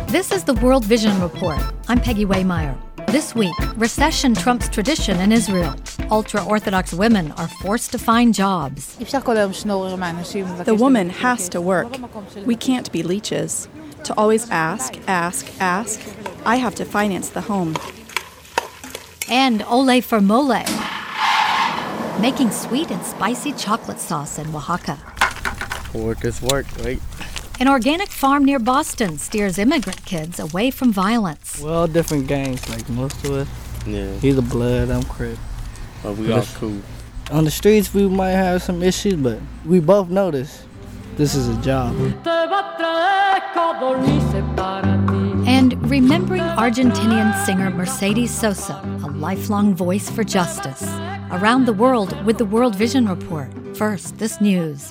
This is the World Vision Report. I'm Peggy Waymeyer. This week, recession trumps tradition in Israel. Ultra-Orthodox women are forced to find jobs. The woman has to work. We can't be leeches. To always ask. I have to finance the home. And ole for mole, making sweet and spicy chocolate sauce in Oaxaca. Work is work, right? An organic farm near Boston steers immigrant kids away from violence. We're all different gangs, like most of us. Yeah. He's a blood, I'm Crip. But we all cool. On the streets, we might have some issues, but we both know this. This is a job. And remembering Argentinian singer Mercedes Sosa, a lifelong voice for justice. Around the world with the World Vision Report. First, this news.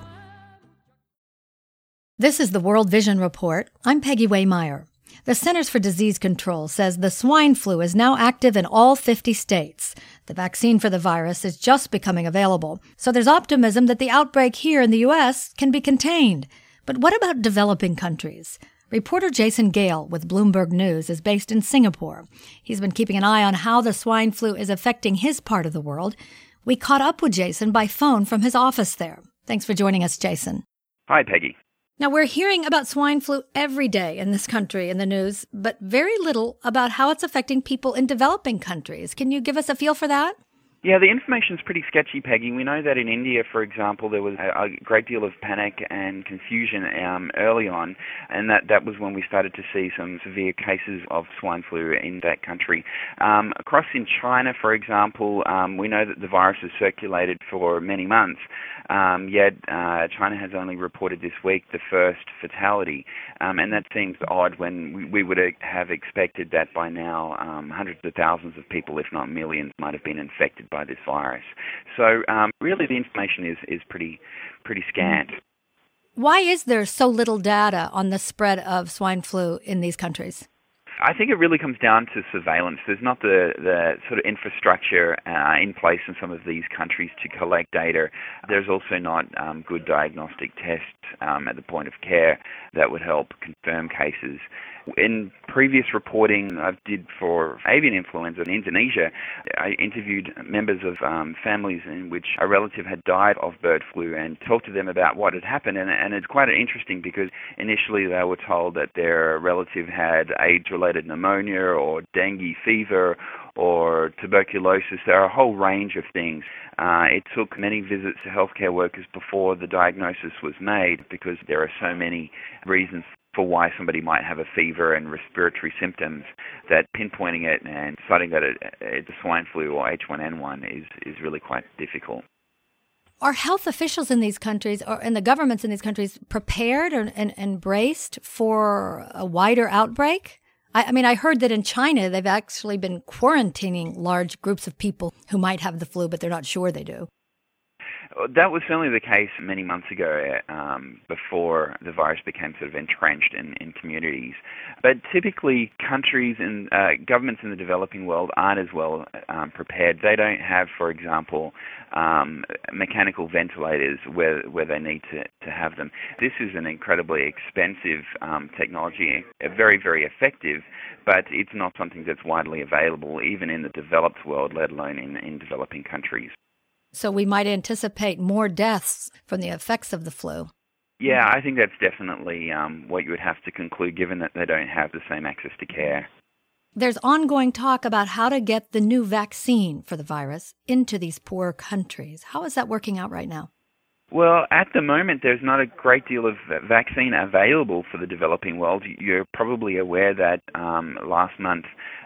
This is the World Vision Report. I'm Peggy Waymeyer. The Centers for Disease Control says the swine flu is now active in all 50 states. The vaccine for the virus is just becoming available, so there's optimism that the outbreak here in the U.S. can be contained. But what about developing countries? Reporter Jason Gale with Bloomberg News is based in Singapore. He's been keeping an eye on how the swine flu is affecting his part of the world. We caught up with Jason by phone from his office there. Thanks for joining us, Jason. Hi, Peggy. Now, we're hearing about swine flu every day in this country in the news, but very little about how it's affecting people in developing countries. Can you give us a feel for that? Yeah, the information's pretty sketchy, Peggy. We know that in India, for example, there was a great deal of panic and confusion early on, and that was when we started to see some severe cases of swine flu in that country. Across in China, for example, we know that the virus has circulated for many months, yet China has only reported this week the first fatality, and that seems odd when we would have expected that by now hundreds of thousands of people, if not millions, might have been infected by this virus. So really the information is pretty scant. Why is there so little data on the spread of swine flu in these countries? I think it really comes down to surveillance. There's not the sort of infrastructure in place in some of these countries to collect data. There's also not good diagnostic tests at the point of care that would help confirm cases. In previous reporting I did for avian influenza in Indonesia, I interviewed members of families in which a relative had died of bird flu and talked to them about what had happened. And it's quite interesting because initially they were told that their relative had AIDS-related pneumonia or dengue fever or tuberculosis. There are a whole range of things. It took many visits to healthcare workers before the diagnosis was made because there are so many reasons for why somebody might have a fever and respiratory symptoms that pinpointing it and deciding that it's swine flu or H1N1 is really quite difficult. Are health officials in these countries and the governments in these countries prepared and braced for a wider outbreak? I mean, I heard that in China, they've actually been quarantining large groups of people who might have the flu, but they're not sure they do. That was certainly the case many months ago before the virus became sort of entrenched in communities. But typically countries and governments in the developing world aren't as well prepared. They don't have, for example, mechanical ventilators where they need to have them. This is an incredibly expensive technology, very, very effective, but it's not something that's widely available even in the developed world, let alone in developing countries. So we might anticipate more deaths from the effects of the flu. Yeah, I think that's definitely what you would have to conclude, given that they don't have the same access to care. There's ongoing talk about how to get the new vaccine for the virus into these poor countries. How is that working out right now? Well, at the moment, there's not a great deal of vaccine available for the developing world. You're probably aware that last month,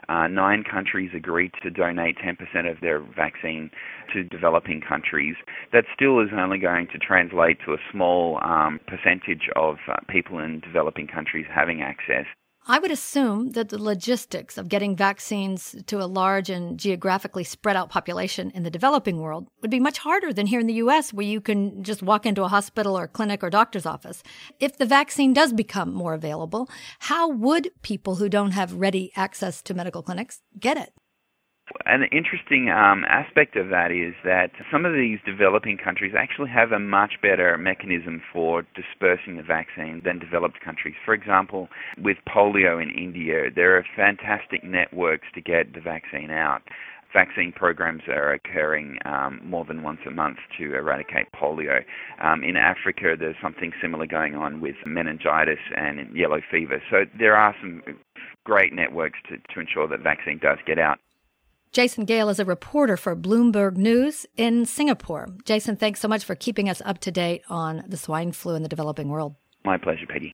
9 countries agreed to donate 10% of their vaccine to developing countries. That still is only going to translate to a small percentage of people in developing countries having access. I would assume that the logistics of getting vaccines to a large and geographically spread out population in the developing world would be much harder than here in the U.S., where you can just walk into a hospital or clinic or doctor's office. If the vaccine does become more available, how would people who don't have ready access to medical clinics get it? An interesting aspect of that is that some of these developing countries actually have a much better mechanism for dispersing the vaccine than developed countries. For example, with polio in India, there are fantastic networks to get the vaccine out. Vaccine programs are occurring more than once a month to eradicate polio. In Africa, there's something similar going on with meningitis and yellow fever. So there are some great networks to ensure that vaccine does get out. Jason Gale is a reporter for Bloomberg News in Singapore. Jason, thanks so much for keeping us up to date on the swine flu in the developing world. My pleasure, Peggy.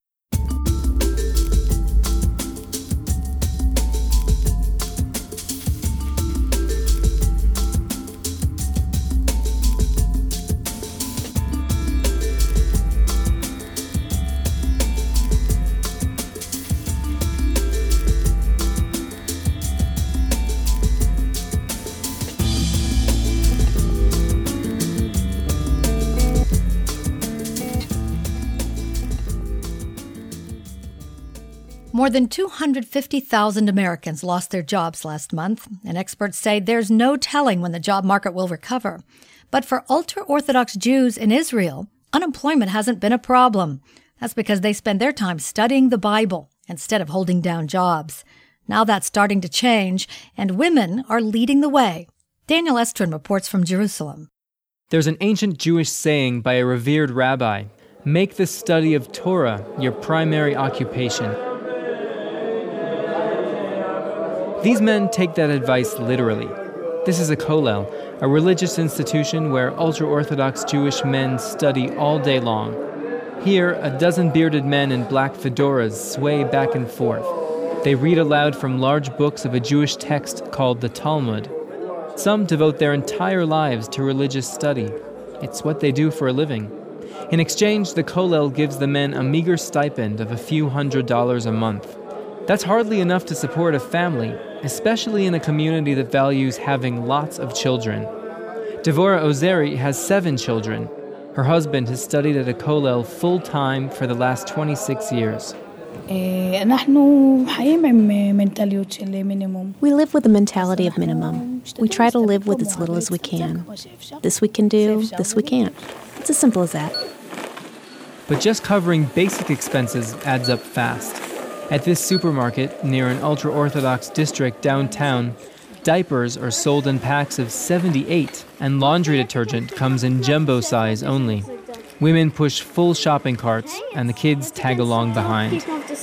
More than 250,000 Americans lost their jobs last month, and experts say there's no telling when the job market will recover. But for ultra-Orthodox Jews in Israel, unemployment hasn't been a problem. That's because they spend their time studying the Bible instead of holding down jobs. Now that's starting to change, and women are leading the way. Daniel Estrin reports from Jerusalem. There's an ancient Jewish saying by a revered rabbi, "Make the study of Torah your primary occupation." These men take that advice literally. This is a kollel, a religious institution where ultra-Orthodox Jewish men study all day long. Here, a dozen bearded men in black fedoras sway back and forth. They read aloud from large books of a Jewish text called the Talmud. Some devote their entire lives to religious study. It's what they do for a living. In exchange, the kollel gives the men a meager stipend of a few $100s a month. That's hardly enough to support a family, especially in a community that values having lots of children. Devorah Ozeri has 7 children. Her husband has studied at a kollel full-time for the last 26 years. We live with the mentality of minimum. We try to live with as little as we can. This we can do, this we can't. It's as simple as that. But just covering basic expenses adds up fast. At this supermarket, near an ultra-Orthodox district downtown, diapers are sold in packs of 78, and laundry detergent comes in jumbo size only. Women push full shopping carts, and the kids tag along behind.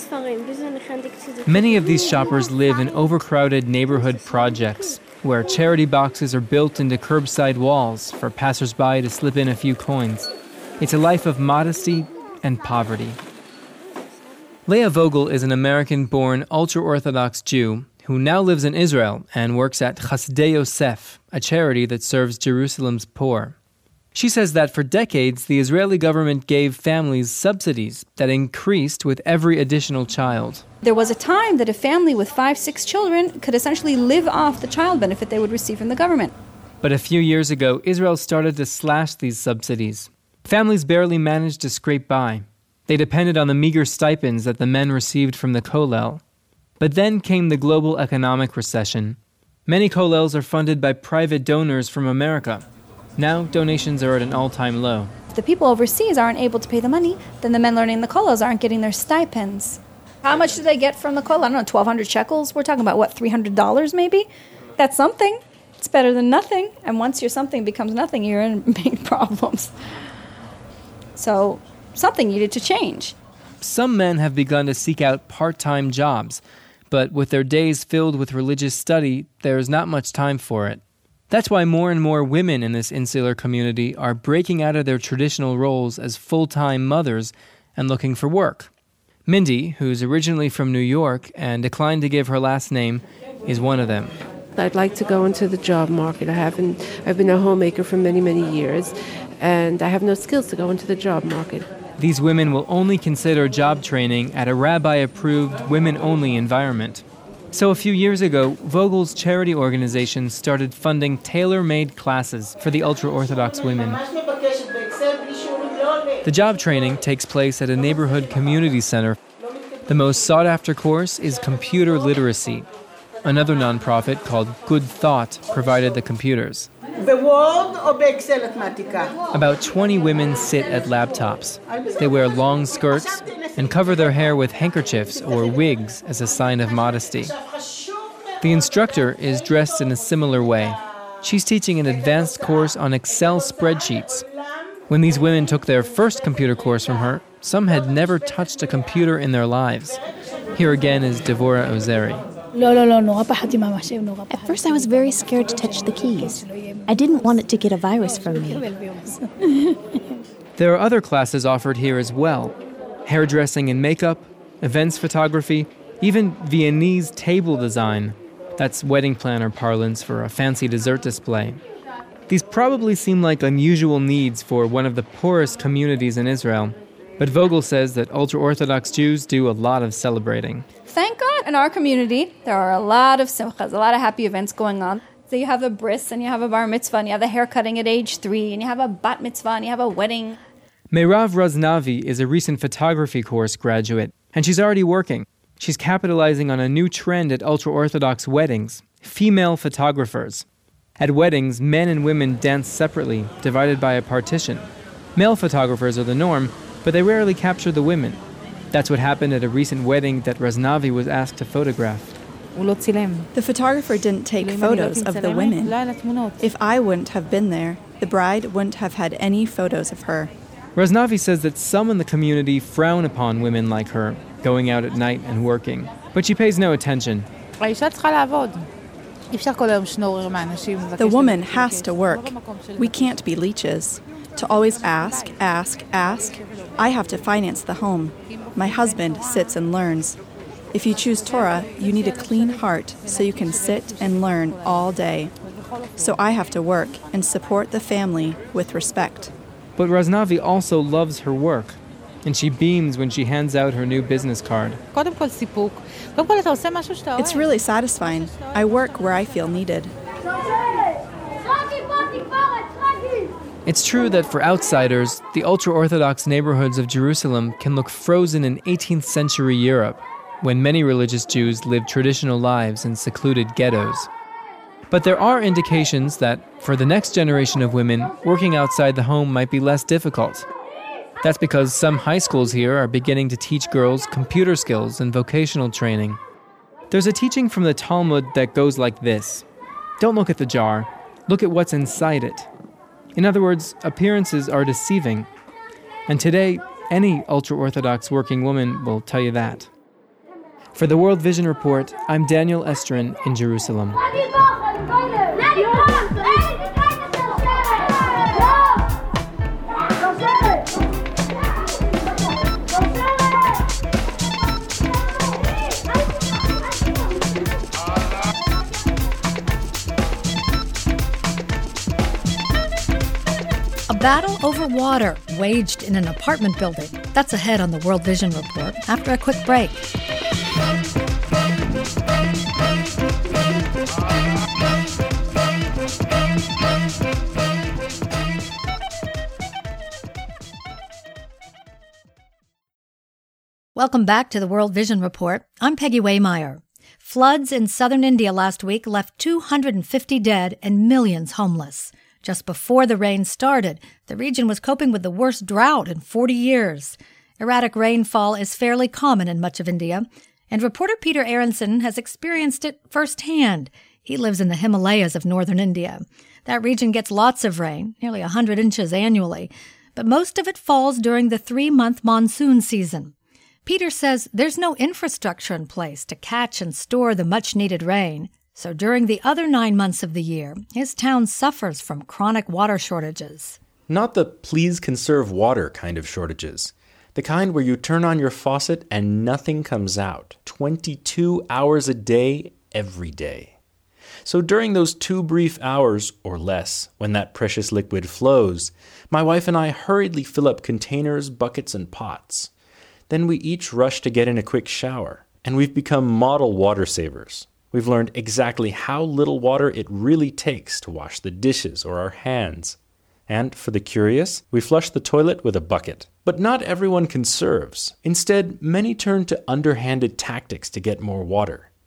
Many of these shoppers live in overcrowded neighborhood projects, where charity boxes are built into curbside walls for passersby to slip in a few coins. It's a life of modesty and poverty. Leah Vogel is an American-born ultra-Orthodox Jew who now lives in Israel and works at Chasdei Yosef, a charity that serves Jerusalem's poor. She says that for decades, the Israeli government gave families subsidies that increased with every additional child. There was a time that a family with 5-6 children could essentially live off the child benefit they would receive from the government. But a few years ago, Israel started to slash these subsidies. Families barely managed to scrape by. They depended on the meager stipends that the men received from the kollel. But then came the global economic recession. Many kollels are funded by private donors from America. Now, donations are at an all-time low. If the people overseas aren't able to pay the money, then the men learning the kollels aren't getting their stipends. How much do they get from the kollel? I don't know, 1,200 shekels? We're talking about, what, $300 maybe? That's something. It's better than nothing. And once your something becomes nothing, you're in big problems. So something needed to change. Some men have begun to seek out part-time jobs, but with their days filled with religious study, there's not much time for it. That's why more and more women in this insular community are breaking out of their traditional roles as full-time mothers and looking for work. Mindy, who's originally from New York and declined to give her last name, is one of them. I'd like to go into the job market. I've been a homemaker for many, many years, and I have no skills to go into the job market. These women will only consider job training at a rabbi-approved, women-only environment. So a few years ago, Vogel's charity organization started funding tailor-made classes for the ultra-Orthodox women. The job training takes place at a neighborhood community center. The most sought-after course is computer literacy. Another nonprofit called Good Thought provided the computers. About 20 women sit at laptops. They wear long skirts and cover their hair with handkerchiefs or wigs as a sign of modesty. The instructor is dressed in a similar way. She's teaching an advanced course on Excel spreadsheets. When these women took their first computer course from her, some had never touched a computer in their lives. Here again is Devorah Ozeri. At first I was very scared to touch the keys. I didn't want it to get a virus from me. There are other classes offered here as well. Hairdressing and makeup, events photography, even Viennese table design. That's wedding planner parlance for a fancy dessert display. These probably seem like unusual needs for one of the poorest communities in Israel. But Vogel says that ultra-Orthodox Jews do a lot of celebrating. Thank God in our community, there are a lot of simchas, a lot of happy events going on. So you have a bris, and you have a bar mitzvah, and you have the haircutting at age 3, and you have a bat mitzvah, and you have a wedding. Meirav Raznavi is a recent photography course graduate, and she's already working. She's capitalizing on a new trend at ultra-Orthodox weddings, female photographers. At weddings, men and women dance separately, divided by a partition. Male photographers are the norm, but they rarely capture the women. That's what happened at a recent wedding that Raznavi was asked to photograph. The photographer didn't take photos of the women. If I wouldn't have been there, the bride wouldn't have had any photos of her. Raznavi says that some in the community frown upon women like her, going out at night and working. But she pays no attention. The woman has to work. We can't be leeches. To always ask. I have to finance the home. My husband sits and learns. If you choose Torah, you need a clean heart so you can sit and learn all day. So I have to work and support the family with respect. But Raznavi also loves her work, and she beams when she hands out her new business card. It's really satisfying. I work where I feel needed. It's true that for outsiders, the ultra-Orthodox neighborhoods of Jerusalem can look frozen in 18th century Europe, when many religious Jews lived traditional lives in secluded ghettos. But there are indications that, for the next generation of women, working outside the home might be less difficult. That's because some high schools here are beginning to teach girls computer skills and vocational training. There's a teaching from the Talmud that goes like this. Don't look at the jar, look at what's inside it. In other words, appearances are deceiving. And today, any ultra-Orthodox working woman will tell you that. For the World Vision Report, I'm Daniel Estrin in Jerusalem. A battle over water waged in an apartment building. That's ahead on the World Vision Report after a quick break. Welcome back to the World Vision Report. I'm Peggy Waymeyer. Floods in southern India last week left 250 dead and millions homeless. Just before the rain started, the region was coping with the worst drought in 40 years. Erratic rainfall is fairly common in much of India, and reporter Peter Aronson has experienced it firsthand. He lives in the Himalayas of northern India. That region gets lots of rain, nearly 100 inches annually, but most of it falls during the 3-month monsoon season. Peter says there's no infrastructure in place to catch and store the much-needed rain. So during the other 9 months of the year, his town suffers from chronic water shortages. Not the please conserve water kind of shortages. The kind where you turn on your faucet and nothing comes out. 22 hours a day, every day. So during those 2 brief hours, or less, when that precious liquid flows, my wife and I hurriedly fill up containers, buckets, and pots. Then we each rush to get in a quick shower, and we've become model water savers. We've learned exactly how little water it really takes to wash the dishes or our hands. And for the curious, we flush the toilet with a bucket. But not everyone conserves. Instead, many turn to underhanded tactics to get more water.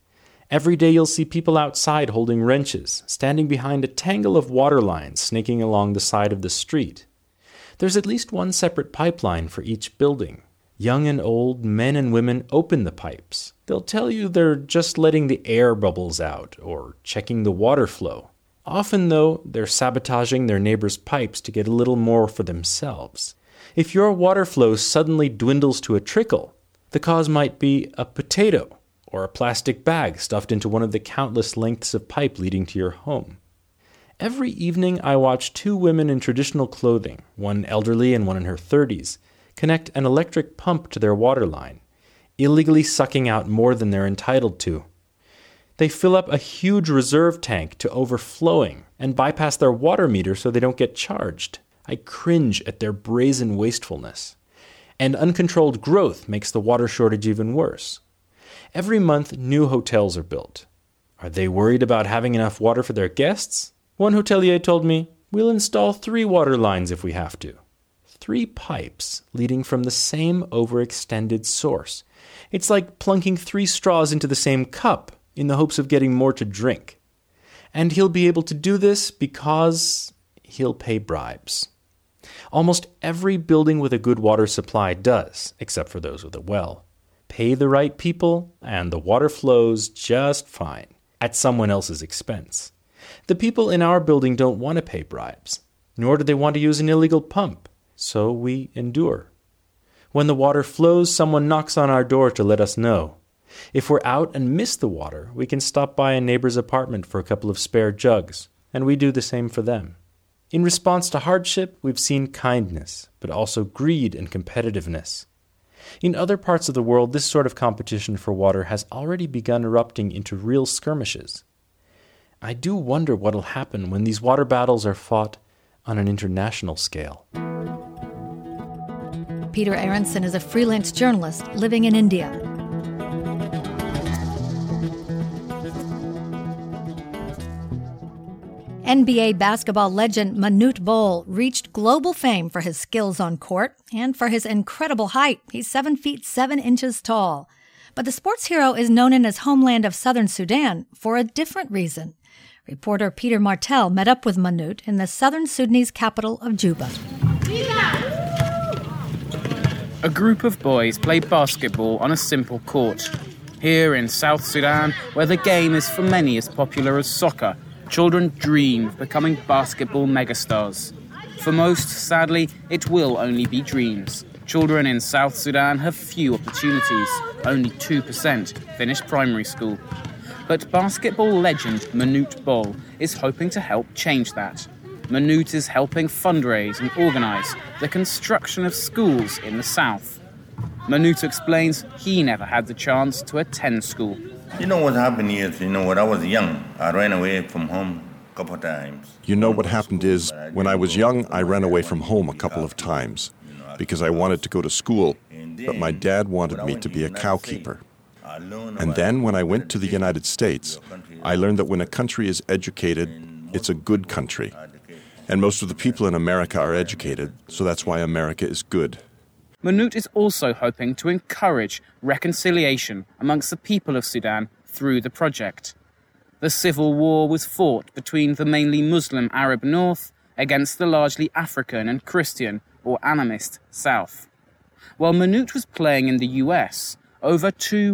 Every day you'll see people outside holding wrenches, standing behind a tangle of water lines snaking along the side of the street. There's at least one separate pipeline for each building. Young and old, men and women open the pipes. They'll tell you they're just letting the air bubbles out or checking the water flow. Often, though, they're sabotaging their neighbors' pipes to get a little more for themselves. If your water flow suddenly dwindles to a trickle, the cause might be a potato or a plastic bag stuffed into one of the countless lengths of pipe leading to your home. Every evening I watch two women in traditional clothing, one elderly and one in her 30s, connect an electric pump to their water line, illegally sucking out more than they're entitled to. They fill up a huge reserve tank to overflowing and bypass their water meter so they don't get charged. I cringe at their brazen wastefulness. And uncontrolled growth makes the water shortage even worse. Every month, new hotels are built. Are they worried about having enough water for their guests? One hotelier told me, "We'll install 3 water lines if we have to." 3 pipes leading from the same overextended source. It's like plunking 3 straws into the same cup in the hopes of getting more to drink. And he'll be able to do this because he'll pay bribes. Almost every building with a good water supply does, except for those with a well. Pay the right people, and the water flows just fine, at someone else's expense. The people in our building don't want to pay bribes, nor do they want to use an illegal pump. So we endure. When the water flows, someone knocks on our door to let us know. If we're out and miss the water, we can stop by a neighbor's apartment for a couple of spare jugs, and we do the same for them. In response to hardship, we've seen kindness, but also greed and competitiveness. In other parts of the world, this sort of competition for water has already begun erupting into real skirmishes. I do wonder what'll happen when these water battles are fought on an international scale. Peter Aronson is a freelance journalist living in India. NBA basketball legend Manute Bol reached global fame for his skills on court and for his incredible height. He's 7 feet 7 inches tall. But the sports hero is known in his homeland of southern Sudan for a different reason. Reporter Peter Martell met up with Manute in the southern Sudanese capital of Juba. A group of boys play basketball on a simple court. Here in South Sudan, where the game is for many as popular as soccer, children dream of becoming basketball megastars. For most, sadly, it will only be dreams. Children in South Sudan have few opportunities. Only 2% finish primary school. But basketball legend Manute Bol is hoping to help change that. Manute is helping fundraise and organise the construction of schools in the south. Manute explains he never had the chance to attend school. You know what happened is, when I was young, I ran away from home a couple of times. You know what happened is, when I was young, I ran away from home a couple of times because I wanted to go to school, but my dad wanted me to be a cowkeeper. And then when I went to the United States, I learned that when a country is educated, it's a good country. And most of the people in America are educated, so that's why America is good. Manute is also hoping to encourage reconciliation amongst the people of Sudan through the project. The civil war was fought between the mainly Muslim Arab north against the largely African and Christian or animist south. While Manute was playing in the US, over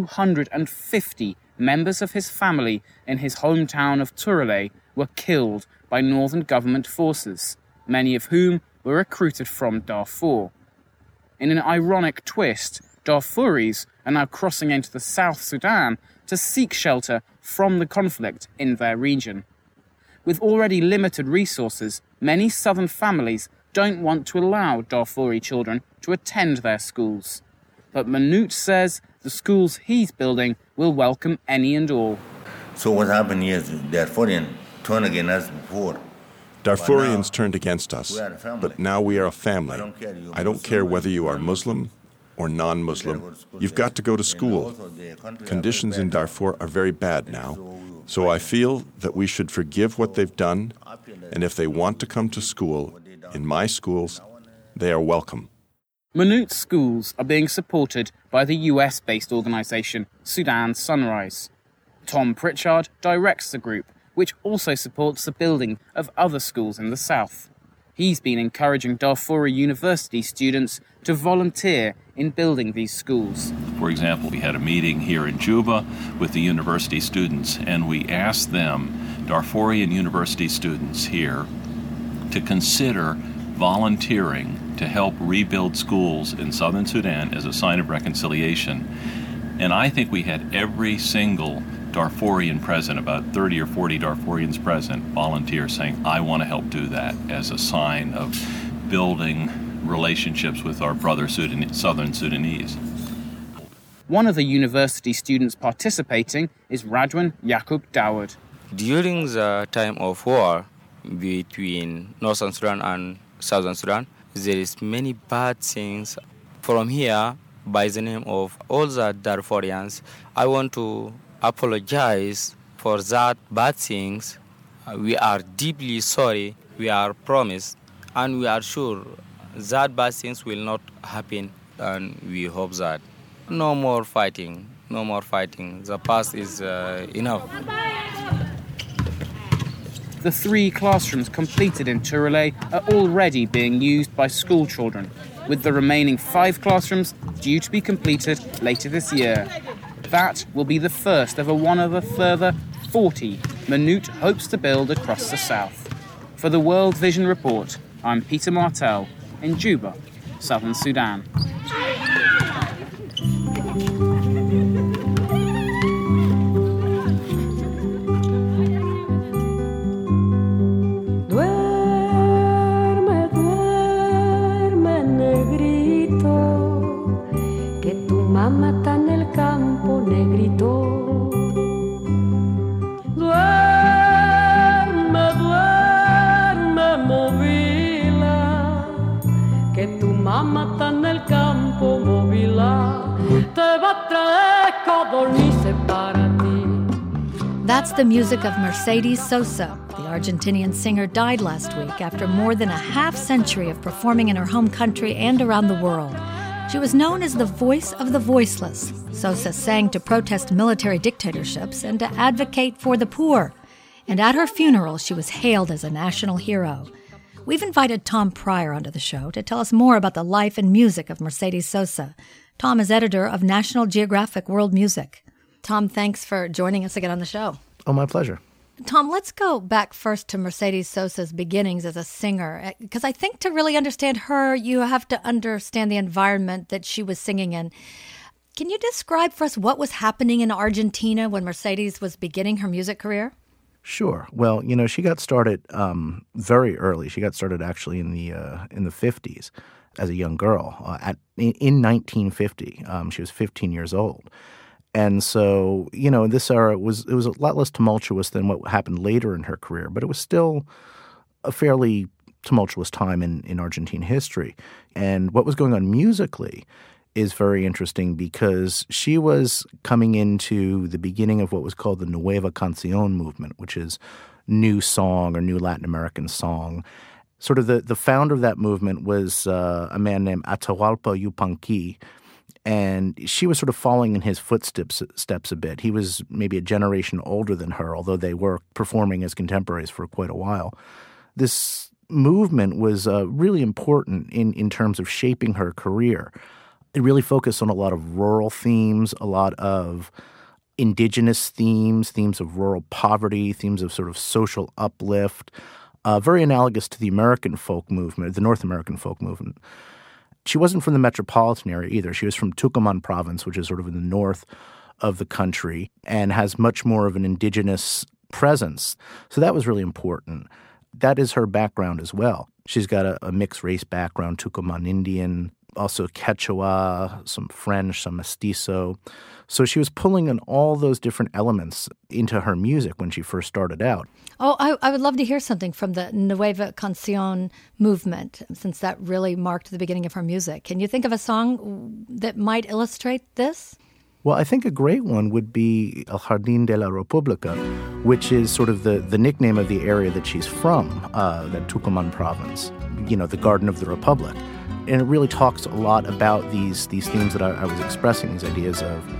250 members of his family in his hometown of Turale were killed by northern government forces, many of whom were recruited from Darfur. In an ironic twist, Darfuris are now crossing into the South Sudan to seek shelter from the conflict in their region. With already limited resources, many southern families don't want to allow Darfuri children to attend their schools. But Manute says the schools he's building will welcome any and all. So what happened is Darfurians turned against us before. Darfurians turned against us, but now we are a family. I don't care whether you are Muslim or non-Muslim. You've got to go to school. Conditions in Darfur are very bad now, so I feel that we should forgive what they've done, and if they want to come to school, in my schools, they are welcome. Manute's schools are being supported by the US-based organisation Sudan Sunrise. Tom Pritchard directs the group, which also supports the building of other schools in the south. He's been encouraging Darfuri University students to volunteer in building these schools. For example, we had a meeting here in Juba with the university students, and we asked them, Darfurian university students here, to consider volunteering to help rebuild schools in southern Sudan as a sign of reconciliation. And I think we had every single Darfurian present, about 30 or 40 Darfurians present, volunteer saying, I want to help do that as a sign of building relationships with our brother southern Sudanese. One of the university students participating is Radwan Yaqub Dawud. During the time of war between Northern Sudan and Southern Sudan, there is many bad things. From here, by the name of all the Darfurians, I want to apologize for that bad things. We are deeply sorry. We are promised, and we are sure that bad things will not happen, and we hope that no more fighting, no more fighting. The past is enough. The 3 classrooms completed in Turale are already being used by school children, with the remaining 5 classrooms due to be completed later this year. That will be the first of one of a further 40 Manute hopes to build across the south. For the World Vision Report, I'm Peter Martell in Juba, Southern Sudan. That's the music of Mercedes Sosa. The Argentinian singer died last week after more than a half-century of performing in her home country and around the world. She was known as the voice of the voiceless. Sosa sang to protest military dictatorships and to advocate for the poor. And at her funeral, she was hailed as a national hero. We've invited Tom Pryor onto the show to tell us more about the life and music of Mercedes Sosa. Tom is editor of National Geographic World Music. Tom, thanks for joining us again on the show. Oh, my pleasure. Tom, let's go back first to Mercedes Sosa's beginnings as a singer, because I think to really understand her, you have to understand the environment that she was singing in. Can you describe for us what was happening in Argentina when Mercedes was beginning her music career? Sure. Well, she got started very early. She got started actually in the 50s as a young girl. In 1950, she was 15 years old. And so, this era was a lot less tumultuous than what happened later in her career, but it was still a fairly tumultuous time in Argentine history. And what was going on musically is very interesting because she was coming into the beginning of what was called the Nueva Canción movement, which is new song or new Latin American song. Sort of the founder of that movement was a man named Atahualpa Yupanqui. And she was sort of following in his footsteps a bit. He was maybe a generation older than her, although they were performing as contemporaries for quite a while. This movement was really important in terms of shaping her career. It really focused on a lot of rural themes, a lot of indigenous themes of rural poverty, themes of sort of social uplift, very analogous to the American folk movement, the North American folk movement. She wasn't from the metropolitan area either. She was from Tucumán province, which is sort of in the north of the country, and has much more of an indigenous presence. So that was really important. That is her background as well. She's got a mixed race background, Tucumán Indian, also Quechua, some French, some Mestizo. So she was pulling in all those different elements into her music when she first started out. Oh, I would love to hear something from the Nueva Canción movement, since that really marked the beginning of her music. Can you think of a song that might illustrate this? Well, I think a great one would be El Jardín de la República, which is sort of the nickname of the area that she's from, that Tucumán province, the Garden of the Republic. And it really talks a lot about these themes that I was expressing, these ideas of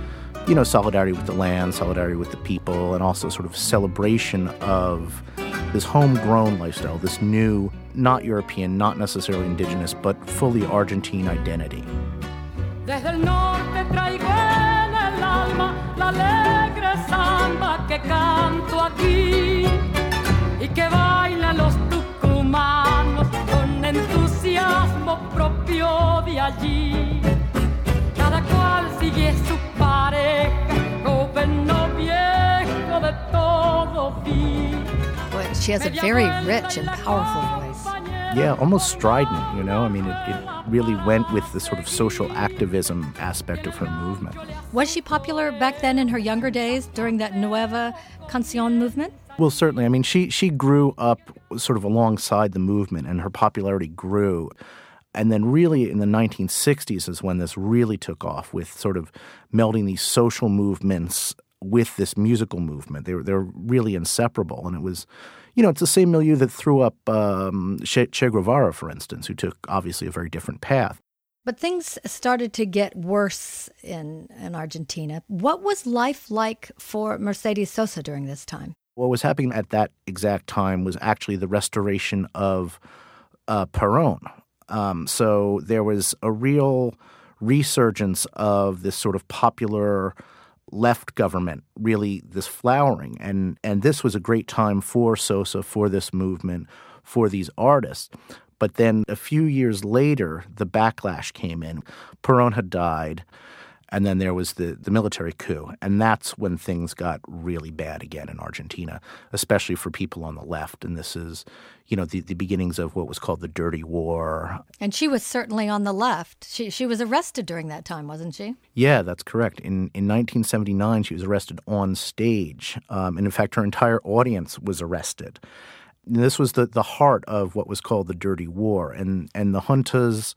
solidarity with the land, solidarity with the people, and also sort of celebration of this homegrown lifestyle, this new, not European, not necessarily indigenous, but fully Argentine identity. Desde el norte traigo en el alma la alegre samba que canto aquí y que bailan los tucumanos con entusiasmo propio de allí. Cada cual sigue su pareja, joven o viejo, de todo vi. Boy, she has a very rich and powerful voice. Yeah, almost strident, I mean, it really went with the sort of social activism aspect of her movement. Was she popular back then in her younger days during that Nueva Canción movement? Well, certainly. I mean, she grew up sort of alongside the movement, and her popularity grew. And then really in the 1960s is when this really took off, with sort of melding these social movements with this musical movement. They're really inseparable. And it was, it's the same milieu that threw up Che Guevara, for instance, who took obviously a very different path. But things started to get worse in Argentina. What was life like for Mercedes Sosa during this time? What was happening at that exact time was actually the restoration of Perón. So there was a real resurgence of this sort of popular left government, really this flowering. And this was a great time for Sosa, for this movement, for these artists. But then a few years later, the backlash came in. Perón had died, and then there was the military coup. And that's when things got really bad again in Argentina, especially for people on the left. And this is, the beginnings of what was called the Dirty War. And she was certainly on the left. She was arrested during that time, wasn't she? Yeah, that's correct. In 1979, she was arrested on stage. And in fact, her entire audience was arrested. And this was the heart of what was called the Dirty War. And the junta's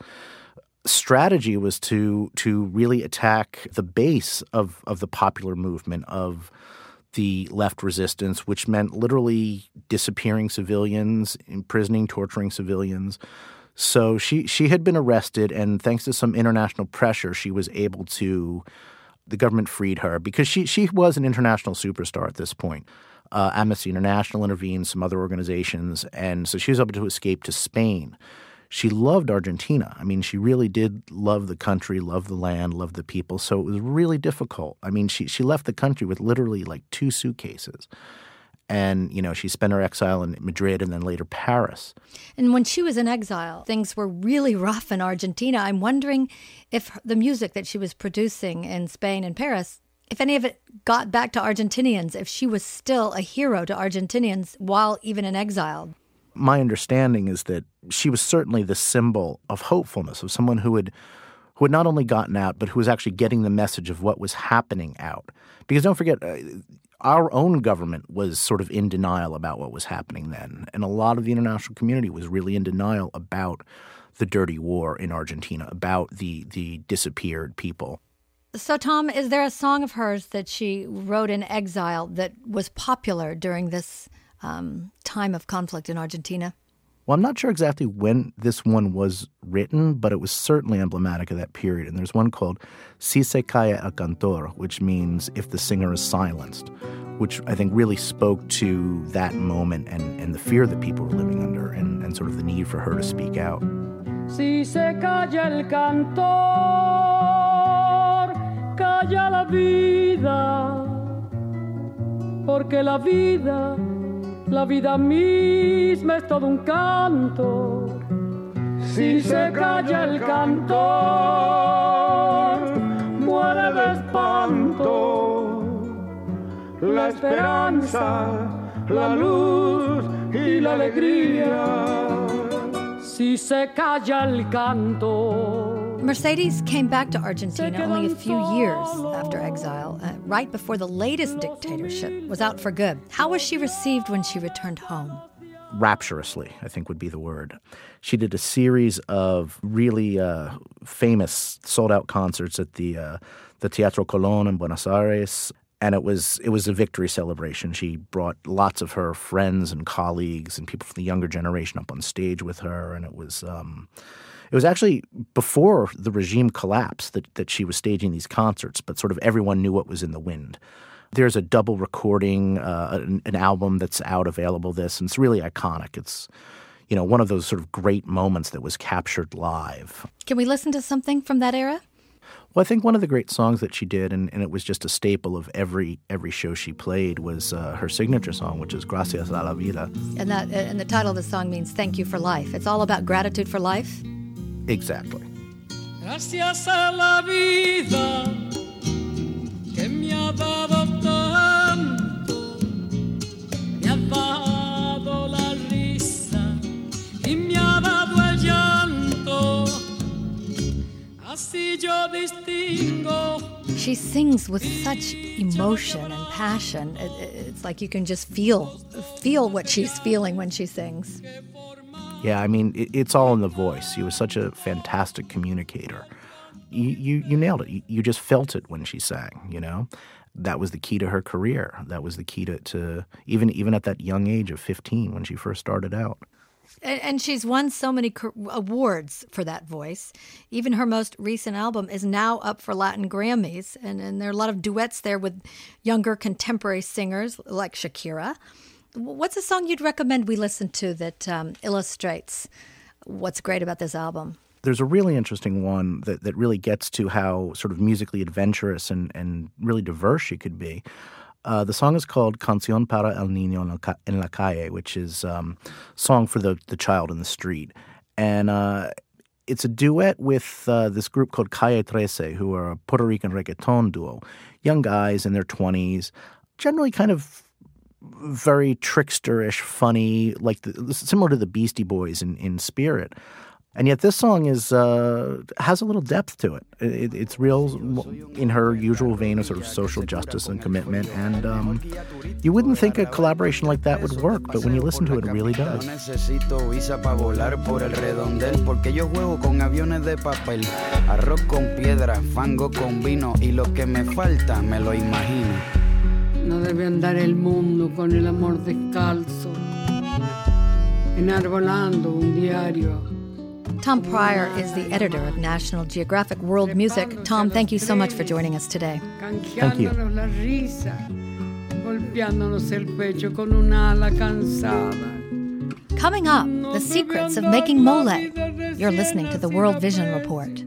strategy was to really attack the base of the popular movement, of the left resistance, which meant literally disappearing civilians, imprisoning, torturing civilians. So she had been arrested, and thanks to some international pressure, she was able to – the government freed her because she was an international superstar at this point. Amnesty International intervened, some other organizations, and so she was able to escape to Spain. She loved Argentina. I mean, she really did love the country, love the land, love the people. So it was really difficult. I mean, she left the country with literally like 2 suitcases. And, she spent her exile in Madrid and then later Paris. And when she was in exile, things were really rough in Argentina. I'm wondering if the music that she was producing in Spain and Paris, if any of it got back to Argentinians, if she was still a hero to Argentinians while even in exile. My understanding is that she was certainly the symbol of hopefulness, of someone who had not only gotten out, but who was actually getting the message of what was happening out. Because don't forget, our own government was sort of in denial about what was happening then. And a lot of the international community was really in denial about the dirty war in Argentina, about the disappeared people. So, Tom, is there a song of hers that she wrote in exile that was popular during this time of conflict in Argentina? Well, I'm not sure exactly when this one was written, but it was certainly emblematic of that period. And there's one called Si se calla el cantor, which means if the singer is silenced, which I think really spoke to that moment and the fear that people were living under and sort of the need for her to speak out. Si se calla el cantor, calla la vida, porque la vida misma es todo un canto. Si se calla el cantor, muere de espanto. La esperanza, la luz y la alegría. Si se calla el canto. Mercedes came back to Argentina only a few years after exile, right before the latest dictatorship was out for good. How was she received when she returned home? Rapturously, I think would be the word. She did a series of really famous sold-out concerts at the Teatro Colón in Buenos Aires, and it was a victory celebration. She brought lots of her friends and colleagues and people from the younger generation up on stage with her, and it was It was actually before the regime collapsed that she was staging these concerts, but sort of everyone knew what was in the wind. There's a double recording, an album that's out available and it's really iconic. It's, one of those sort of great moments that was captured live. Can we listen to something from that era? Well, I think one of the great songs that she did, and it was just a staple of every show she played, was her signature song, which is Gracias a la Vida. And the title of the song means thank you for life. It's all about gratitude for life? Exactly. Gracias a la vida que me ha dado tanto, me ha dado la risa y me ha dado el llanto. Así yo distingo. She sings with such emotion and passion. It's like you can just feel what she's feeling when she sings. Yeah, I mean, it's all in the voice. She was such a fantastic communicator. You nailed it. You just felt it when she sang, That was the key to her career. That was the key to even at that young age of 15 when she first started out. And she's won so many awards for that voice. Even her most recent album is now up for Latin Grammys, and there are a lot of duets there with younger contemporary singers like Shakira. What's a song you'd recommend we listen to that illustrates what's great about this album? There's a really interesting one that really gets to how sort of musically adventurous and really diverse she could be. The song is called Canción para el Niño en la Calle, which is song for the child in the street. And it's a duet with this group called Calle 13, who are a Puerto Rican reggaeton duo. Young guys in their 20s, generally kind of very tricksterish, funny, similar to the Beastie Boys in spirit. And yet this song has a little depth to it. It's real in her usual vein of sort of social justice and commitment. And you wouldn't think a collaboration like that would work, but when you listen to it, it really does. Necesito visa para volar por el redondel, porque yo juego con aviones de papel, arroz con piedra, fango con vino, y lo que me falta me lo imagino. No debe andar el mundo con el amor descalzo, enarbolando un diario. Tom Pryor is the editor of National Geographic World Music. Tom, thank you so much for joining us today. Thank you. Coming up, the secrets of making mole. You're listening to the World Vision Report.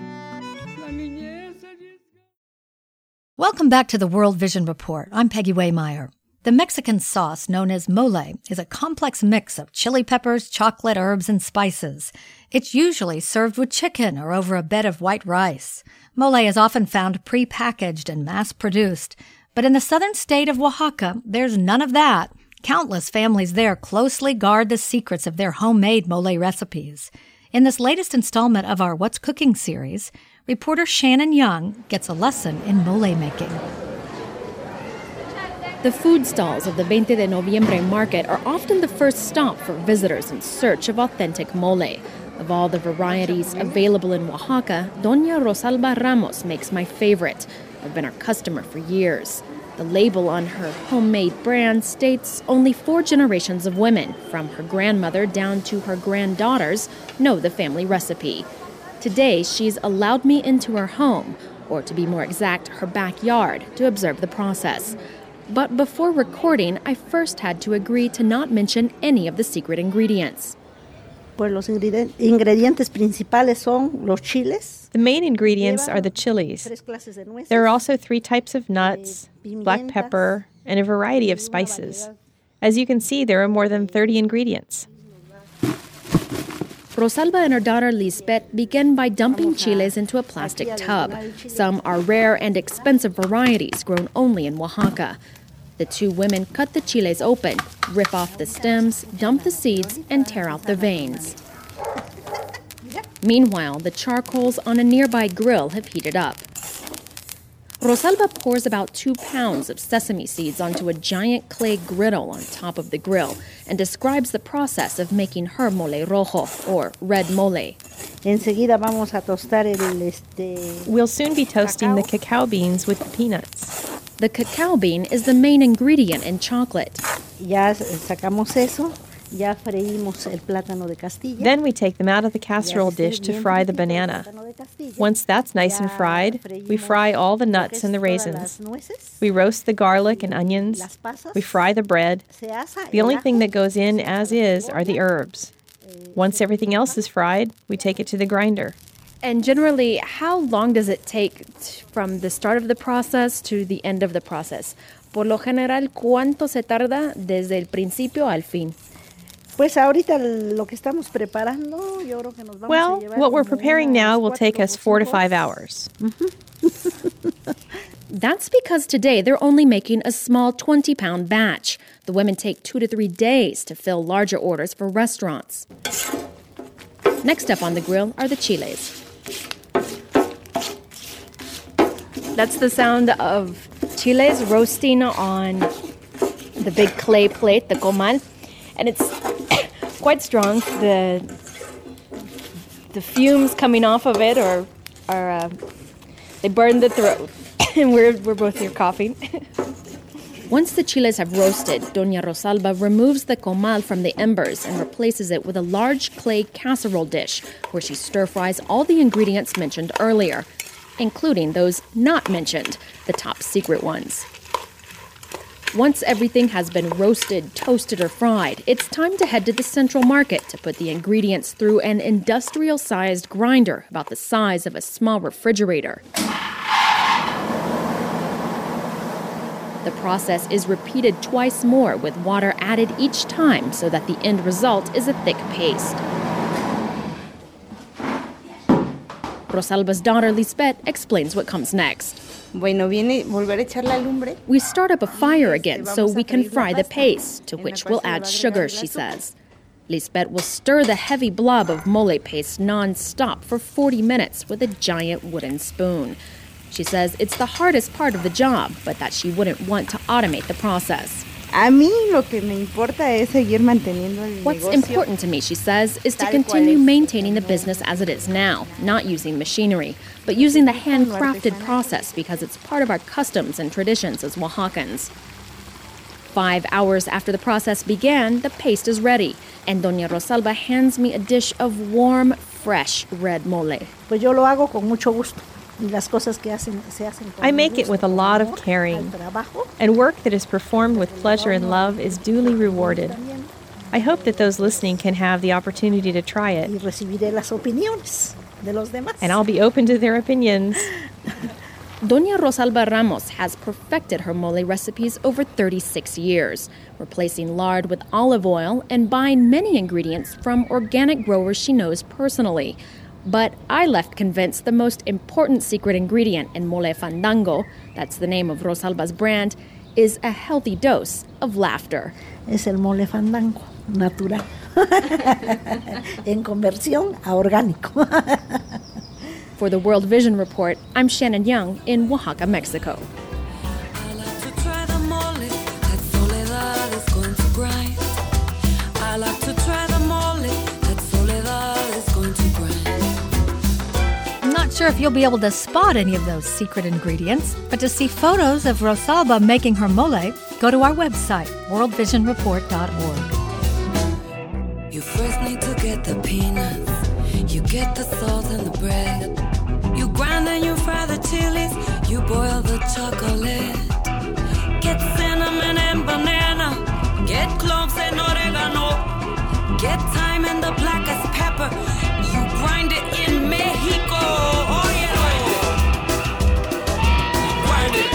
Welcome back to the World Vision Report. I'm Peggy Waymeyer. The Mexican sauce known as mole is a complex mix of chili peppers, chocolate, herbs, and spices. It's usually served with chicken or over a bed of white rice. Mole is often found pre-packaged and mass-produced. But in the southern state of Oaxaca, there's none of that. Countless families there closely guard the secrets of their homemade mole recipes. In this latest installment of our What's Cooking series, reporter Shannon Young gets a lesson in mole making. The food stalls of the 20 de Noviembre market are often the first stop for visitors in search of authentic mole. Of all the varieties available in Oaxaca, Doña Rosalba Ramos makes my favorite. I've been her customer for years. The label on her homemade brand states only 4 generations of women, from her grandmother down to her granddaughters, know the family recipe. Today, she's allowed me into her home, or to be more exact, her backyard, to observe the process. But before recording, I first had to agree to not mention any of the secret ingredients. Pues los ingredientes principales son los chiles. The main ingredients are the chilies. There are also 3 types of nuts, black pepper, and a variety of spices. As you can see, there are more than 30 ingredients. Rosalba and her daughter Lisbeth begin by dumping chiles into a plastic tub. Some are rare and expensive varieties grown only in Oaxaca. The 2 women cut the chiles open, rip off the stems, dump the seeds, and tear out the veins. Meanwhile, the charcoals on a nearby grill have heated up. Rosalba pours about 2 pounds of sesame seeds onto a giant clay griddle on top of the grill and describes the process of making her mole rojo, or red mole. Enseguida vamos a tostar We'll soon be toasting the cacao beans with the peanuts. The cacao bean is the main ingredient in chocolate. Ya sacamos eso. Then we take them out of the casserole dish to fry the banana. Once that's nice and fried, we fry all the nuts and the raisins. We roast the garlic and onions. We fry the bread. The only thing that goes in as is are the herbs. Once everything else is fried, we take it to the grinder. And generally, how long does it take from the start of the process to the end of the process? Por lo general, ¿cuánto se tarda desde el principio al fin? Well, what we're preparing now will take us 4 to 5 hours. That's because today they're only making a small 20-pound batch. The women take 2 to 3 days to fill larger orders for restaurants. Next up on the grill are the chiles. That's the sound of chiles roasting on the big clay plate, the comal, and it's quite strong. The fumes coming off of it are they burn the throat, and we're both here coughing. Once the chiles have roasted, Doña Rosalba removes the comal from the embers and replaces it with a large clay casserole dish where she stir-fries all the ingredients mentioned earlier, including those not mentioned, the top secret ones. Once everything has been roasted, toasted, or fried, it's time to head to the central market to put the ingredients through an industrial-sized grinder about the size of a small refrigerator. The process is repeated twice more with water added each time so that the end result is a thick paste. Rosalba's daughter, Lisbeth, explains what comes next. We start up a fire again so we can fry the paste, to which we'll add sugar, she says. Lisbeth will stir the heavy blob of mole paste non-stop for 40 minutes with a giant wooden spoon. She says it's the hardest part of the job, but that she wouldn't want to automate the process. What's important to me, she says, is to continue maintaining the business as it is now, not using machinery, but using the handcrafted process because it's part of our customs and traditions as Oaxacans. 5 hours after the process began, the paste is ready, and Doña Rosalba hands me a dish of warm, fresh red mole. I make it with a lot of caring, and work that is performed with pleasure and love is duly rewarded. I hope that those listening can have the opportunity to try it, and I'll be open to their opinions. Doña Rosalba Ramos has perfected her mole recipes over 36 years, replacing lard with olive oil and buying many ingredients from organic growers she knows personally. But I left convinced the most important secret ingredient in Mole Fandango, that's the name of Rosalba's brand, is a healthy dose of laughter. Es el mole fandango, natural. En conversión a orgánico. For the World Vision Report, I'm Shannon Young in Oaxaca, Mexico. Not sure if you'll be able to spot any of those secret ingredients, but to see photos of Rosalba making her mole, go to our website, worldvisionreport.org. You first need to get the peanuts, you get the salt and the bread, you grind and you fry the chilies, you boil the chocolate, get cinnamon and banana, get cloves and oregano, get thyme and the blackest pepper, you grind it in Mexico. Oh yeah. Grind it.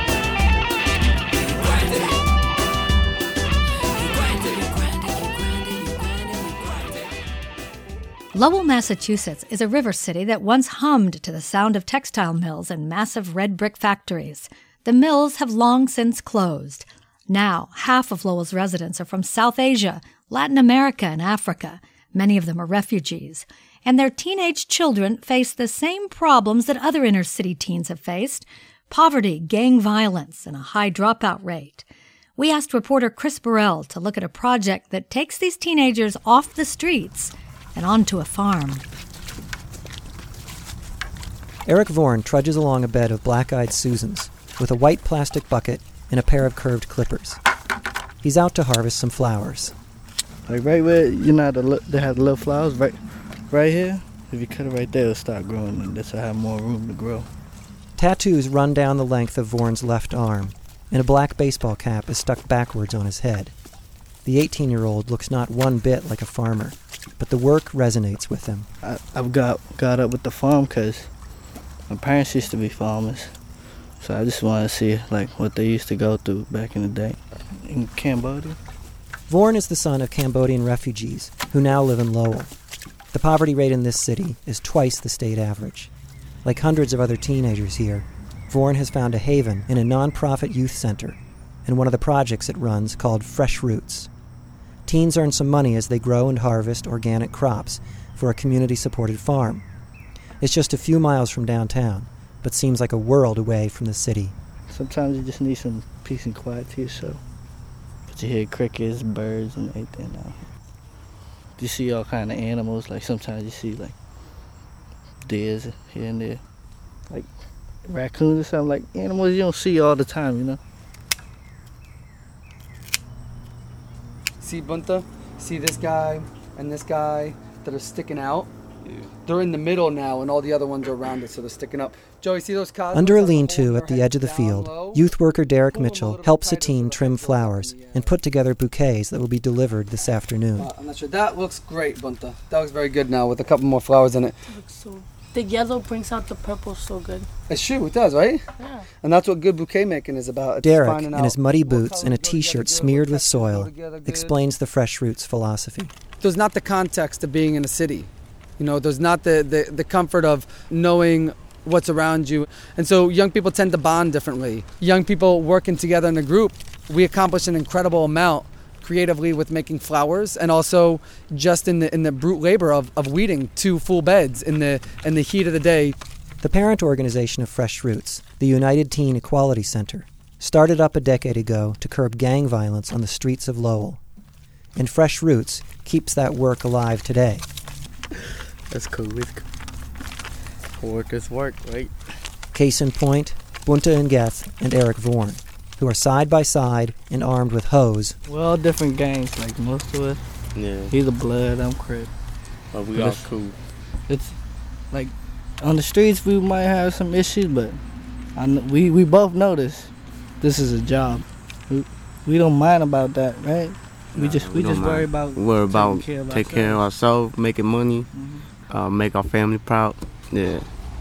Grind it. You grind it, you grind it, you grind it, you grind it, you grind it. Lowell, Massachusetts is a river city that once hummed to the sound of textile mills and massive red brick factories. The mills have long since closed. Now, half of Lowell's residents are from South Asia, Latin America, and Africa. Many of them are refugees. And their teenage children face the same problems that other inner-city teens have faced: poverty, gang violence, and a high dropout rate. We asked reporter Chris Burrell to look at a project that takes these teenagers off the streets and onto a farm. Eric Vorn trudges along a bed of black-eyed Susans with a white plastic bucket and a pair of curved clippers. He's out to harvest some flowers. Like right where, you know, they have the little flowers right here. If you cut it right there, it'll start growing, and this will have more room to grow. Tattoos run down the length of Vorn's left arm, and a black baseball cap is stuck backwards on his head. The 18-year-old looks not one bit like a farmer, but the work resonates with him. I've got up with the farm because my parents used to be farmers. So I just wanted to see like what they used to go through back in the day in Cambodia. Vorn is the son of Cambodian refugees who now live in Lowell. The poverty rate in this city is twice the state average. Like hundreds of other teenagers here, Vorn has found a haven in a non-profit youth center and one of the projects it runs called Fresh Roots. Teens earn some money as they grow and harvest organic crops for a community-supported farm. It's just a few miles from downtown, but seems like a world away from the city. Sometimes you just need some peace and quiet to yourself. But you hear crickets, birds, and everything now. You see all kind of animals, like sometimes you see like deers here and there. Like raccoons or something, like animals you don't see all the time, you know? See Bunta? See this guy and this guy that are sticking out? They're in the middle now, and all the other ones are around it, so they're sticking up. Joey, see those cosmos? Under a lean-to at the edge of the field, youth worker Derek Mitchell helps a teen trim flowers and put together bouquets that will be delivered this afternoon. I'm not sure. That looks great, Bunta. That looks very good now with a couple more flowers in it. The yellow brings out the purple so good. It's true, it does, right? Yeah. And that's what good bouquet making is about. It's Derek, in his muddy boots and a t-shirt smeared with soil, explains the Fresh Roots philosophy. There's not the context of being in a city. You know, there's not the comfort of knowing what's around you. And so young people tend to bond differently. Young people working together in a group, we accomplish an incredible amount creatively with making flowers, and also just in the brute labor of weeding 2 full beds in the heat of the day. The parent organization of Fresh Roots, the United Teen Equality Center, started up a decade ago to curb gang violence on the streets of Lowell. And Fresh Roots keeps that work alive today. That's cool. Work is work, right? Case in point, Bunta Ngeth and Eric Vorn, who are side by side and armed with hoes. We're all different gangs, like most of us. Yeah. He's a Blood, I'm Crip. But we all cool. It's like on the streets we might have some issues, but we both know this. This is a job. We don't mind about that, right? We just worry about take care of ourselves, making money, make our family proud. Yeah.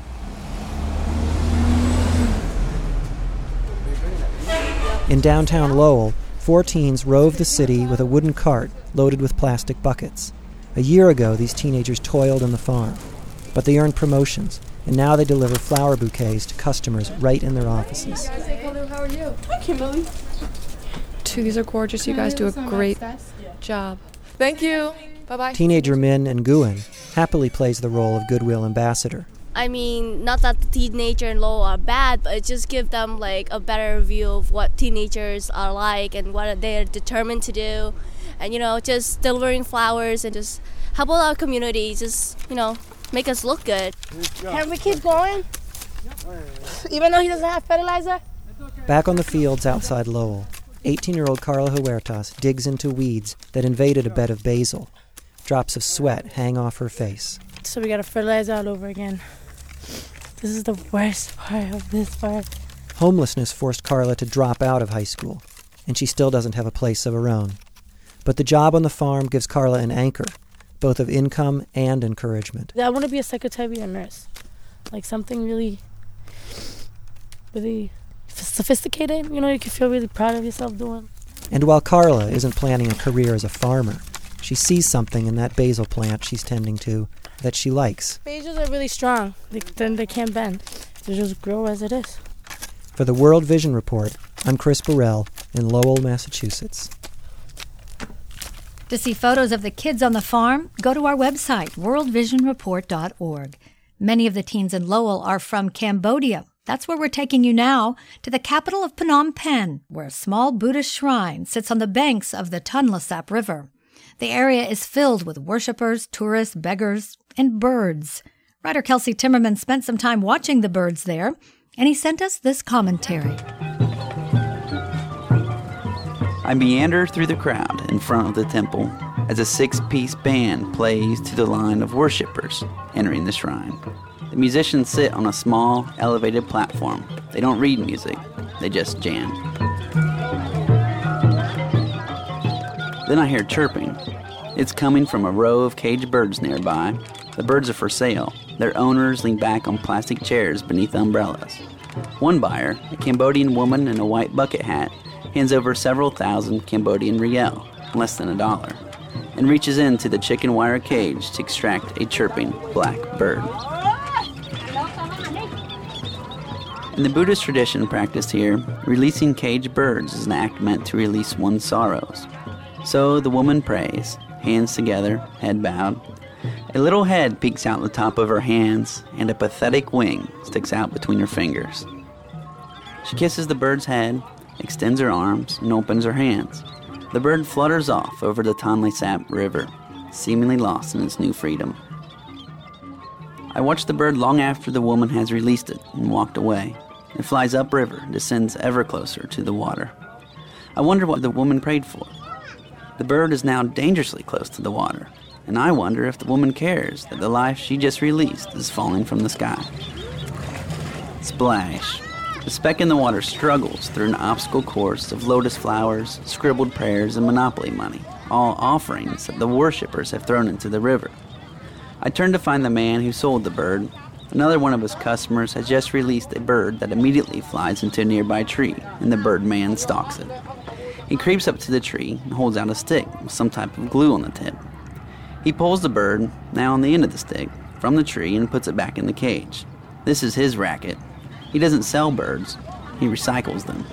In downtown Lowell, 4 teens rove the city with a wooden cart loaded with plastic buckets. A year ago, these teenagers toiled on the farm, but they earned promotions, and now they deliver flower bouquets to customers right in their offices. How are you? Hi, Kimberly. These are gorgeous. You guys do a great job. Thank you. Bye-bye. Teenager Min Nguyen happily plays the role of Goodwill Ambassador. I mean, not that the teenager in Lowell are bad, but it just gives them like a better view of what teenagers are like and what they're determined to do. And, you know, just delivering flowers and just help out our community, just, you know, make us look good. Can we keep going? Even though he doesn't have fertilizer? Back on the fields outside Lowell, 18-year-old Carla Huertas digs into weeds that invaded a bed of basil. Drops of sweat hang off her face. So we gotta fertilize all over again. This is the worst part of this part. Homelessness forced Carla to drop out of high school, and she still doesn't have a place of her own. But the job on the farm gives Carla an anchor, both of income and encouragement. I want to be a secretary or nurse. Like something really, really sophisticated, you know, you can feel really proud of yourself doing. And while Carla isn't planning a career as a farmer, she sees something in that basil plant she's tending to that she likes. Basils are really strong. They can't bend. They just grow as it is. For the World Vision Report, I'm Chris Burrell in Lowell, Massachusetts. To see photos of the kids on the farm, go to our website, worldvisionreport.org. Many of the teens in Lowell are from Cambodia. That's where we're taking you now, to the capital of Phnom Penh, where a small Buddhist shrine sits on the banks of the Tonle Sap River. The area is filled with worshippers, tourists, beggars, and birds. Writer Kelsey Timmerman spent some time watching the birds there, and he sent us this commentary. I meander through the crowd in front of the temple, as a 6-piece band plays to the line of worshippers entering the shrine. The musicians sit on a small, elevated platform. They don't read music, they just jam. Then I hear chirping. It's coming from a row of caged birds nearby. The birds are for sale. Their owners lean back on plastic chairs beneath umbrellas. One buyer, a Cambodian woman in a white bucket hat, hands over several thousand Cambodian riel, less than $1, and reaches into the chicken wire cage to extract a chirping black bird. In the Buddhist tradition practiced here, releasing caged birds is an act meant to release one's sorrows. So the woman prays, hands together, head bowed. A little head peeks out the top of her hands, and a pathetic wing sticks out between her fingers. She kisses the bird's head, extends her arms, and opens her hands. The bird flutters off over the Tonle Sap River, seemingly lost in its new freedom. I watch the bird long after the woman has released it and walked away. It flies upriver and descends ever closer to the water. I wonder what the woman prayed for. The bird is now dangerously close to the water, and I wonder if the woman cares that the life she just released is falling from the sky. Splash! The speck in the water struggles through an obstacle course of lotus flowers, scribbled prayers, and Monopoly money, all offerings that the worshippers have thrown into the river. I turn to find the man who sold the bird. Another one of his customers has just released a bird that immediately flies into a nearby tree, and the bird man stalks it. He creeps up to the tree and holds out a stick with some type of glue on the tip. He pulls the bird, now on the end of the stick, from the tree and puts it back in the cage. This is his racket. He doesn't sell birds, he recycles them.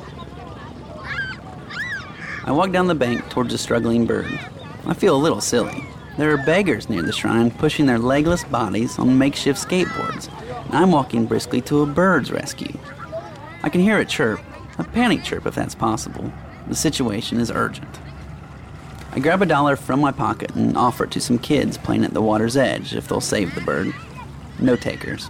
I walk down the bank towards the struggling bird. I feel a little silly. There are beggars near the shrine pushing their legless bodies on makeshift skateboards, and I'm walking briskly to a bird's rescue. I can hear it chirp, a panic chirp if that's possible. The situation is urgent. I grab $1 from my pocket and offer it to some kids playing at the water's edge if they'll save the bird. No takers.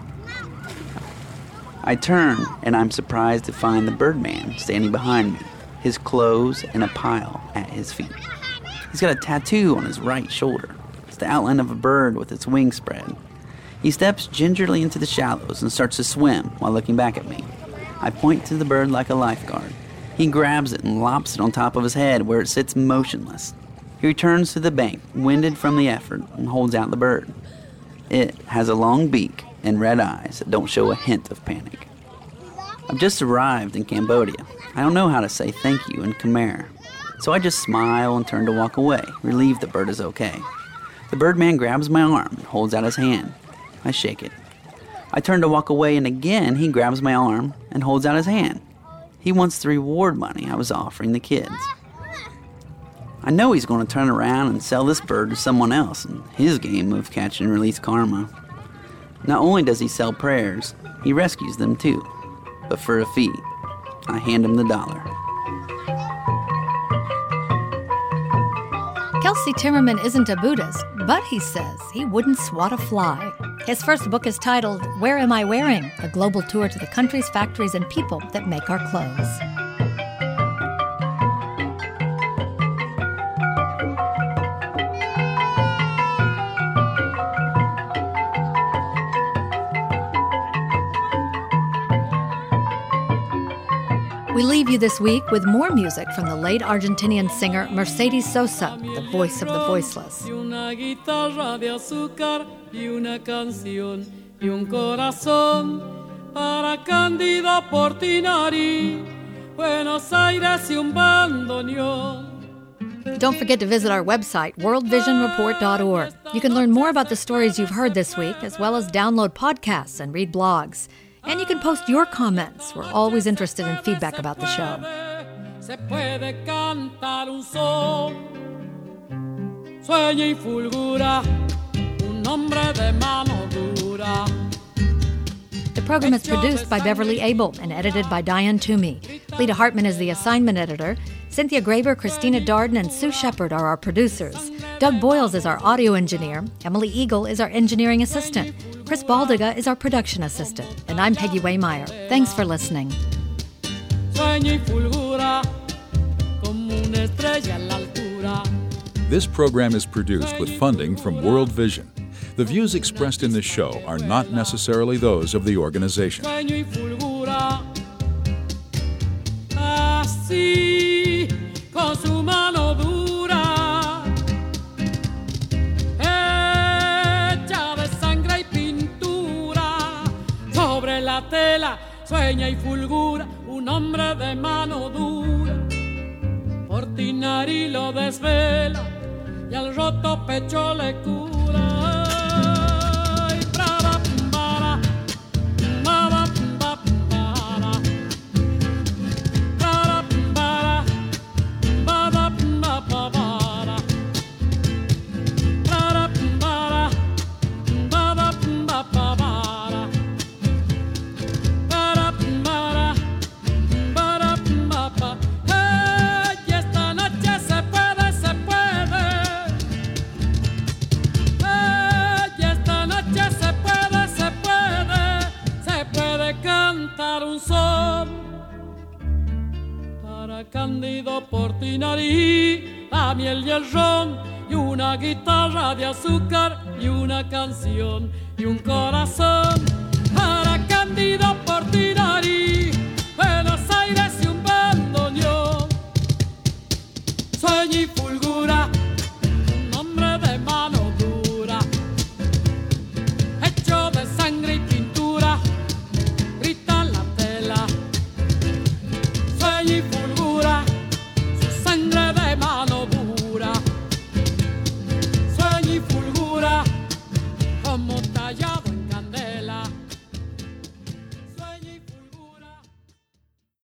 I turn, and I'm surprised to find the birdman standing behind me, his clothes in a pile at his feet. He's got a tattoo on his right shoulder. It's the outline of a bird with its wings spread. He steps gingerly into the shallows and starts to swim while looking back at me. I point to the bird like a lifeguard. He grabs it and lops it on top of his head where it sits motionless. He returns to the bank, winded from the effort, and holds out the bird. It has a long beak and red eyes that don't show a hint of panic. I've just arrived in Cambodia. I don't know how to say thank you in Khmer. So I just smile and turn to walk away, relieved the bird is okay. The birdman grabs my arm and holds out his hand. I shake it. I turn to walk away, and again he grabs my arm and holds out his hand. He wants the reward money I was offering the kids. I know he's going to turn around and sell this bird to someone else in his game of catch and release karma. Not only does he sell prayers, he rescues them too, but for a fee. I hand him the $1. Kelsey Timmerman isn't a Buddhist, but he says he wouldn't swat a fly. His first book is titled Where Am I Wearing? A global tour to the countries, factories, and people that make our clothes. We leave you this week with more music from the late Argentinian singer Mercedes Sosa, the voice of the voiceless. Una guitarra de azúcar y una canción y un corazón para Cándida Portinari, Buenos Aires y un bandoneón. Don't forget to visit our website, worldvisionreport.org. You can learn more about the stories you've heard this week, as well as download podcasts and read blogs. And you can post your comments. We're always interested in feedback about the show. Se puede cantar un sol, sueña y fulgura, un hombre de mano dura. The program is produced by Beverly Abel and edited by Diane Toomey. Lita Hartman is the assignment editor. Cynthia Graber, Christina Darden, and Sue Shepard are our producers. Doug Boyles is our audio engineer. Emily Eagle is our engineering assistant. Chris Baldiga is our production assistant. And I'm Peggy Waymeyer. Thanks for listening. Sueña y fulgura como una estrella a la altura. This program is produced with funding from World Vision. The views expressed in this show are not necessarily those of the organization. Así, con su mano dura, hecha de sangre y pintura, sobre la tela sueña y fulgura un hombre de mano dura. Portinari lo desvela y al roto pecho le cura. Cándido Portinari, la miel y el ron, y una guitarra de azúcar, y una canción, y un corazón para Cándido Portinari.